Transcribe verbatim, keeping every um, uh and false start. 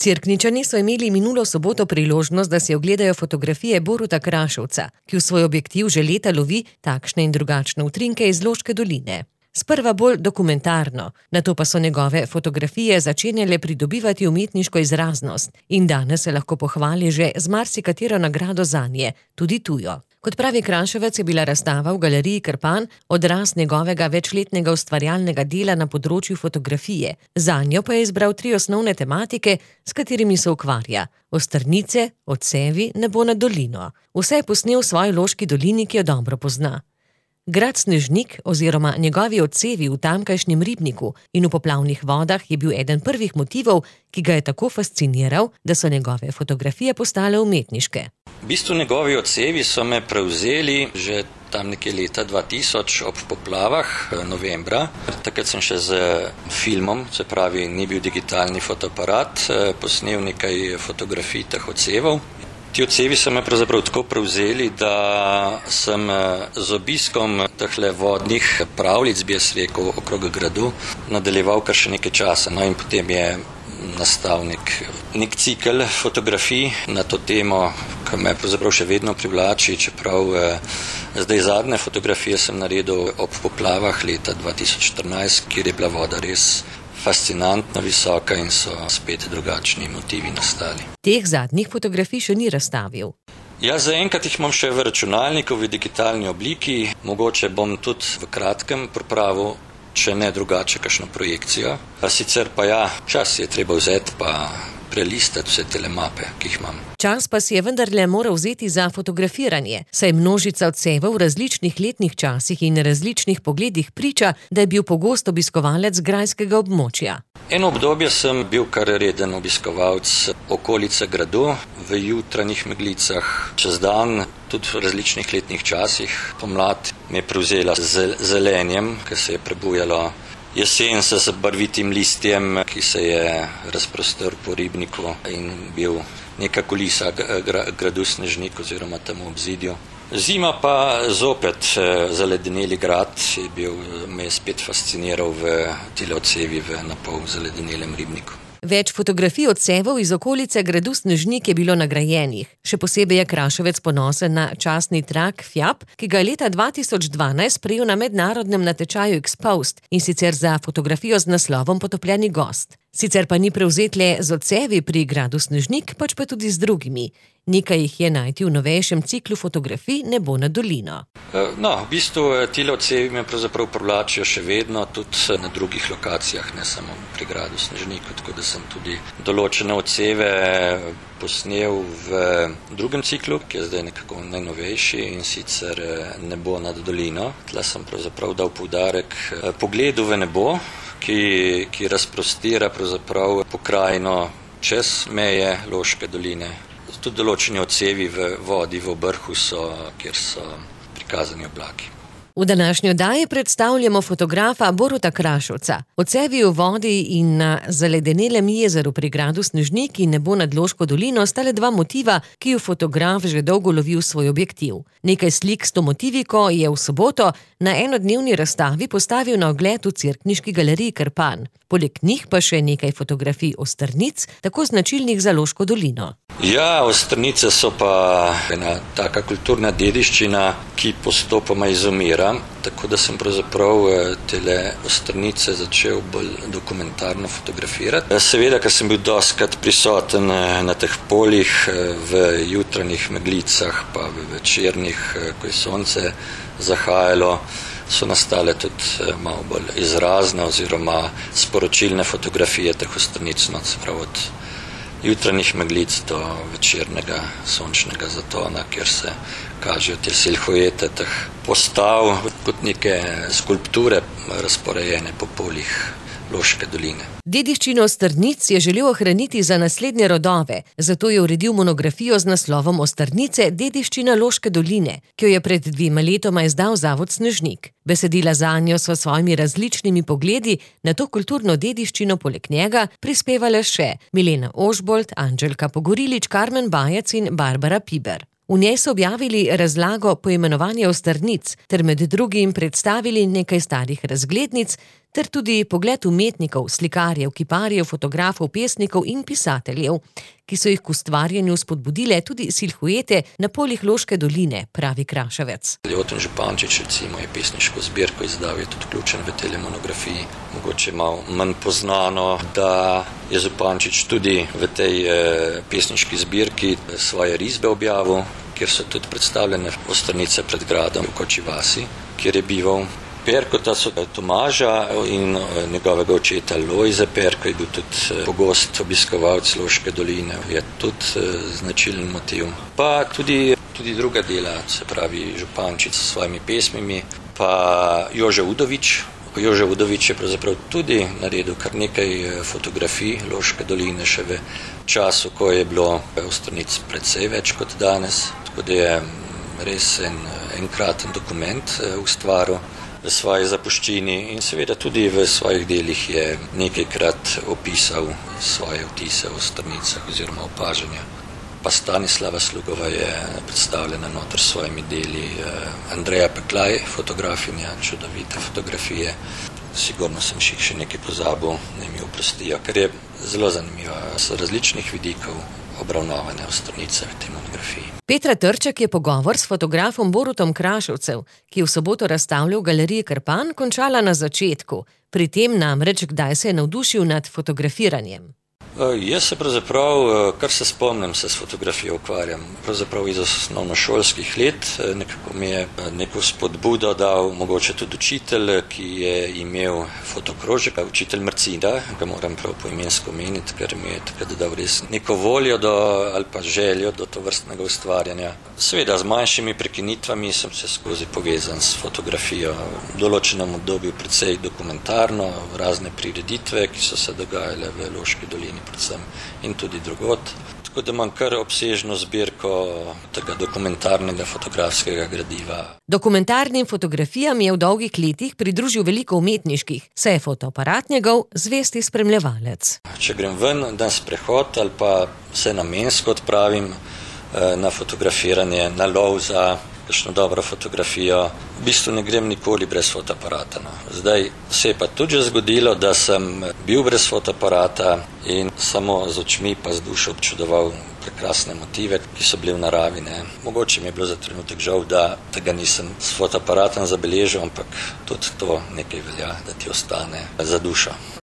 Cerkničani so imeli minulo soboto priložnost, da si ogledajo fotografije Boruta Krašovca, ki v svoj objektiv že leta lovi takšne in drugačne utrinke iz Loške doline. Sprva bolj dokumentarno, nato pa so njegove fotografije začenjale pridobivati umetniško izraznost in danes se lahko pohvali že z marsikatero nagrado zanje, tudi tujo. Kot pravi Krašovec, je bila razstava v galeriji Krpan odraz njegovega večletnega ustvarjalnega dela na področju fotografije. Zanjo pa je izbral tri osnovne tematike, s katerimi se ukvarja: ostrnice, odsevi, nebo nad dolino. Vse je posnel v svoji Loški dolini, ki jo dobro pozna. Grad Snežnik oziroma njegovi odsevi v tamkajšnjem ribniku in v poplavnih vodah je bil eden prvih motivov, ki ga je tako fasciniral, da so njegove fotografije postale umetniške. V bistvu njegovi odsevi so me prevzeli že tam nekje leta dva tisoč ob poplavah novembra. Takrat sem še z filmom, se pravi ni bil digitalni fotoaparat, posnel nekaj fotografij teh odsevov. Ti odsevi so me pravzaprav tako prevzeli, da sem z obiskom tehle vodnih pravljic, bi jaz rekel, okrog gradu, nadaljeval kar še nekaj časa. No in potem je nastal nek, nek cikel fotografij na to temo, ki me pravzaprav še vedno privlači, čeprav eh, zdaj zadnje fotografije sem naredil ob poplavah leta dva tisoč štirinajst, kjer je bila voda res fascinantno visoka in so spet drugačni motivi nastali. Teh zadnjih fotografij še ni razstavil. Ja, zaenkrat jih imam še v računalniku v digitalni obliki, mogoče bom tudi v kratkem pripravil, če ne drugače, kakšno projekcijo. A sicer pa ja, čas je treba vzeti pa prelistati vse tele mape, ki jih imam. Čas pa si je vendarle moral vzeti za fotografiranje, saj množica odsevov v različnih letnih časih in različnih pogledih priča, da je bil pogost obiskovalec grajskega območja. Eno obdobje sem bil kar reden obiskovalec okolice gradu, v jutranjih meglicah, čez dan, tudi v različnih letnih časih. Pomlad me je prevzela z zelenjem, ki se je prebujalo. Jesen se z barvitim listjem, ki se je razprostrl po ribniku in bil neka kulisa gradu Snežnik oziroma temu obzidju. Zima pa zopet zaledeneli grad, je bil, me je spet fasciniral v tile odsevi v napol zaledenelem ribniku. Več fotografij odsevov iz okolice gradu Snežnik je bilo nagrajenih. Še posebej je Krašovec ponosen na častni trak Fjap, ki ga je leta dva tisoč dvanajst prejel na mednarodnem natečaju Exposed in sicer za fotografijo z naslovom Potopljeni gost. Sicer pa ni prevzet le z odsevi pri gradu Snežnik, pač pa tudi z drugimi. Nekaj jih je najti v novejšem ciklu fotografij Nebo nad dolino. No, v bistvu tile odsevi me pravzaprav privlačijo še vedno, tudi na drugih lokacijah, ne samo pri gradu Snežniku, tako da sem tudi določene odseve posnel v drugem ciklu, ki je zdaj nekako najnovejši in sicer Nebo nad dolino. Tle sem pravzaprav dal poudarek pogledu v nebo, ki, ki razprostira pravzaprav pokrajino čez meje Loške doline. Tudi določeni odsevi v vodi, v obrhu so, kjer so prikazani oblaki. V današnji oddaji predstavljamo fotografa Boruta Krašovca. Odsevi v vodi in na zaledenelem jezeru pri gradu Snežnik in Nebo nad Loško dolino sta le dva motiva, ki ju fotograf že dolgo lovi v svoj objektiv. Nekaj slik s to motiviko je v soboto na enodnevni razstavi postavil na ogled v Cerkniški galeriji Krpan. Poleg njih pa še nekaj fotografij ostrnic, tako značilnih za Loško dolino. Ja, ostrnice so pa ena taka kulturna dediščina, ki postopoma izumira, tako da sem pravzaprav tele ostrnice začel bolj dokumentarno fotografirati. Seveda, ker sem bil dostikrat prisoten na teh poljih, v jutranjih meglicah, pa v večernih, ko je sonce zahajalo, so nastale tudi malo bolj izrazne oziroma sporočilne fotografije teh ostrnic, no, se pravi od jutranjih meglic do večernega sončnega zatona, kjer se kažejo te silhuete teh postav kot neke skulpture razporejene po poljih Loške doline. Dediščino ostrnic je želel ohraniti za naslednje rodove, zato je uredil monografijo z naslovom Ostrnice, dediščina Loške doline, ki jo je pred dvema letoma izdal Zavod Snežnik. Besedila zanjo so svojimi različnimi pogledi na to kulturno dediščino poleg njega prispevale še Milena Ožbolt, Anđelka Pogorilič, Karmen Bajec in Barbara Piber. V njej so objavili razlago poimenovanja ostrnic ter med drugim predstavili nekaj starih razglednic ter tudi pogled umetnikov, slikarjev, kiparjev, fotografov, pesnikov in pisateljev, ki so jih k ustvarjanju spodbudile tudi silhuete na poljih Loške doline, pravi Kraševec. Ljoten Župančič recimo je pesniško zbirko izdal, je tudi vključen v tej monografiji. Mogoče malo manj poznano, da je Župančič tudi v tej eh, pesniški zbirki svoje risbe objavil, kjer so tudi predstavljene ostrnice pred gradom v Koči vasi, kjer je bival. Perkota so Tomaža in njegovega očeta Lojze Perko je bil tudi pogost obiskovalec Loške doline, je tudi značilen motiv. Pa tudi, tudi druga dela, se pravi Župančič s svojimi pesmimi, pa Jože Udovič. Jože Udovič je pravzaprav tudi naredil kar nekaj fotografij Loške doline še v času, ko je bilo ostrnic precej več kot danes, tako da je res en, enkraten dokument ustvaril v svoji zapuščini in seveda tudi v svojih delih je nekajkrat opisal svoje vtise o ostrnicah oziroma opažanja. Pa Stanislava Slugova je predstavljena noter s svojimi deli, Andreja Peklaj, fotografinja, čudovite fotografije. Sigurno sem jih še nekaj pozabil, naj mi oprostijo, ker je zelo zanimiva z različnih vidikov obravnavane ostrnice v tej monografiji. Petra Trček je pogovor s fotografom Borutom Kraševcem, ki je v soboto razstavljal v galeriji Krpan, končala na začetku. Pri tem namreč, kdaj se je navdušil nad fotografiranjem. Jaz se pravzaprav, kar se spomnim, se s fotografijo ukvarjam. Pravzaprav iz osnovnošolskih let nekako mi je neko spodbudo dal mogoče tudi učitelj, ki je imel fotokrožek, učitelj Mrcida, ga moram prav poimensko omeniti, ker mi je takrat dal res neko voljo do, ali pa željo do tovrstnega ustvarjanja. Seveda z manjšimi prekinitvami sem se skozi povezan s fotografijo. V določenem obdobju precej dokumentarno, razne prireditve, ki so se dogajale v Loški dolini predvsem in tudi drugod. Tako da imam kar obsežno zbirko tega dokumentarnega fotografskega gradiva. Dokumentarnim fotografijam je v dolgih letih pridružil veliko umetniških, saj je fotoaparat njegov zvesti spremljevalec. Če grem ven, dan sprehod ali pa se namensko odpravim na fotografiranje, na lov za kakšno dobro fotografijo, v bistvu ne grem nikoli brez fotoaparata. No. Zdaj se je pa tudi že zgodilo, da sem bil brez fotoaparata in samo z očmi pa z dušo občudoval prekrasne motive, ki so bili v naravi. Ne. Mogoče mi je bilo za trenutek žal, da tega nisem s fotoaparatom zabeležil, ampak tudi to nekaj velja, da ti ostane za dušo.